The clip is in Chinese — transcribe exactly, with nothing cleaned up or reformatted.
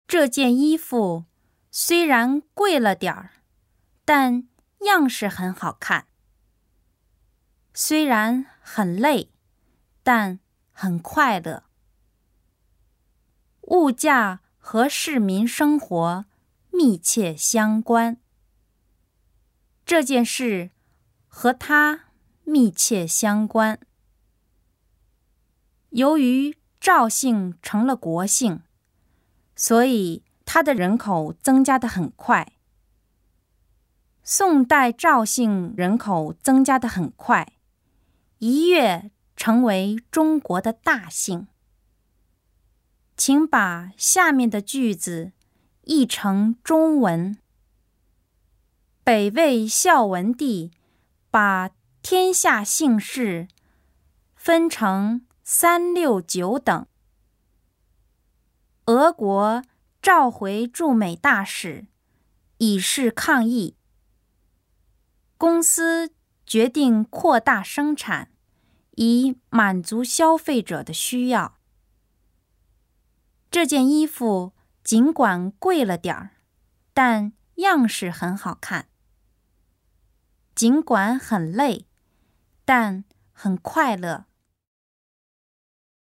这件衣服虽然贵了点儿，但样式很好看。虽然很累，但很快乐。物价和市民生活密切相关。这件事和它密切相关。由于赵姓成了国姓，所以它的人口增加得很快。宋代赵姓人口增加得很快，一跃成为中国的大姓。请把下面的句子译成中文。北魏孝文帝把天下姓氏分成三六九等。俄国召回驻美大使，以示抗议。公司决定扩大生产，以满足消费者的需要。这件衣服尽管贵了点儿，但样式很好看。尽管很累，但很快乐。